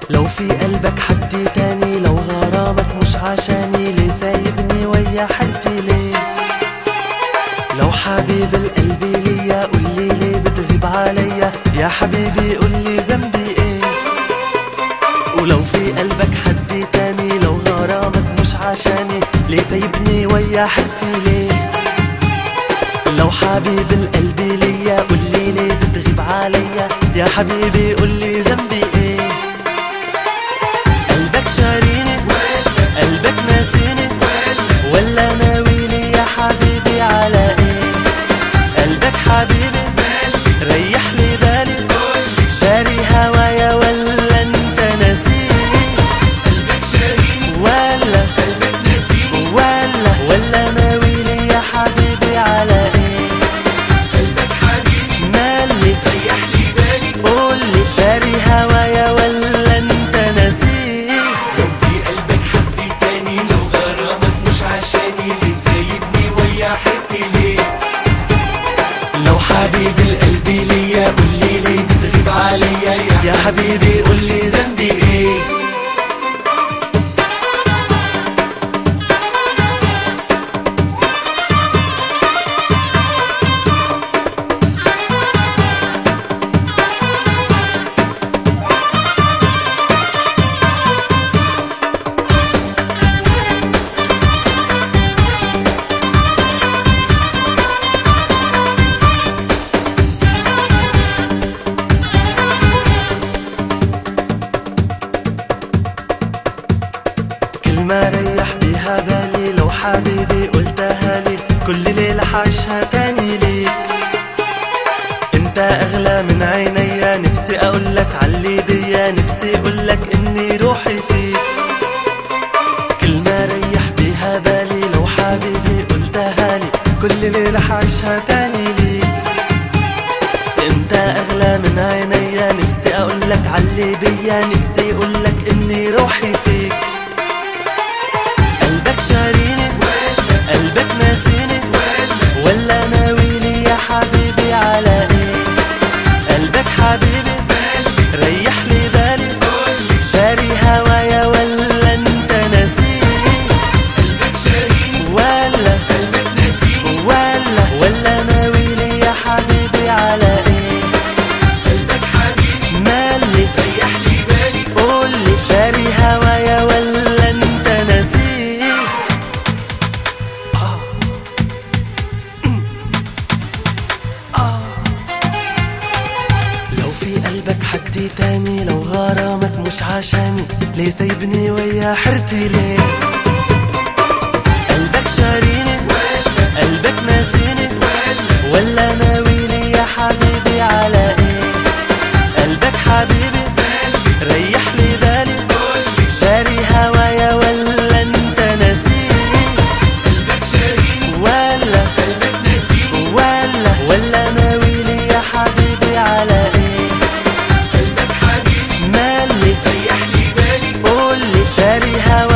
لو في قلبك حد تاني، لو غرامك مش عشاني، ليه سايبني ويا حالتي ليه؟ لو حبيب القلب ليا قولي ليه بتغيب عليا، يا حبيبي قولي ذنبي ايه؟ ولو في قلبك حد تاني، لو غرامك مش عشاني، ليه سايبني ويا حالتي ليه؟ لو حبيب القلب ليا قولي ليه بتغيب عليا، يا حبيبي قولي ذنبي ايه؟ قلبك شاريني قلبك ناسيني ولا ناوي لي يا حبيبي على ايه؟ قلبك حبيبي ريح لي بالي، شاري هوايا ولا انت ناسيه؟ قلبك شاريني ولا قلبك ناسيني ولا ناوي لي يا حبيبي على ايه؟ قلبك حبيبي مالي ريح لي بالي، قولي شاري هوايا ولا انت ناسيه؟ لو في قلبك حد تاني، لو غرامك مش عشاني، ليه سايبني ويا حالتي ليه؟ لو حبيب القلب ليا قولي ليه بتغيب عليا، يا حبيبي قولي ذنبي ايه؟ كلمة ريح بيها بالي، لو حبيبي قلتها لي، كل ليلة حعيشها تاني ليك. انت اغلى من عينيا، نفسي اقولك علي بيا، نفسي اقولك اني روحي فيك. كلمة ريح بيها بالي، لو حبيبي قلتها لي، كل ليلة حعيشها تاني ليك. انت اغلى من عينيا، نفسي اقولك علي بيا، نفسي اقولك اني روحي فيك. قلبك شاريني قلبك ناسيني ولا ناوي لي يا حبيبي على ايه؟ قلبك حبيبي ريح لي بالي، شاري هوايا ولا انت ناسيه؟ قلبك شاريني ولا قلبك ناسيني ولا ناوي لي يا حبيبي على ايه؟ قلبك حبيبي مالي ريح لي بالي، قولي شاري هوايا ولا انت ناسيه؟ لو في قلبك حد تاني، لو غرامك مش عشاني، ليه سايبني ويا حيرتي ليه؟ قلبك شاريني قلبك ناسيني ولا ناوي لي يا حبيبي على ايه؟ قلبك حبيبي ريح لي بالي، شاري هوايا ولا انت ناسيه؟ قلبك شاريني ولا قلبك ناسيني ولا ناوي لي يا حبيبي على ايه؟ قلبك حبيبي مالي ريح لي بالي، قولي شاري هوايا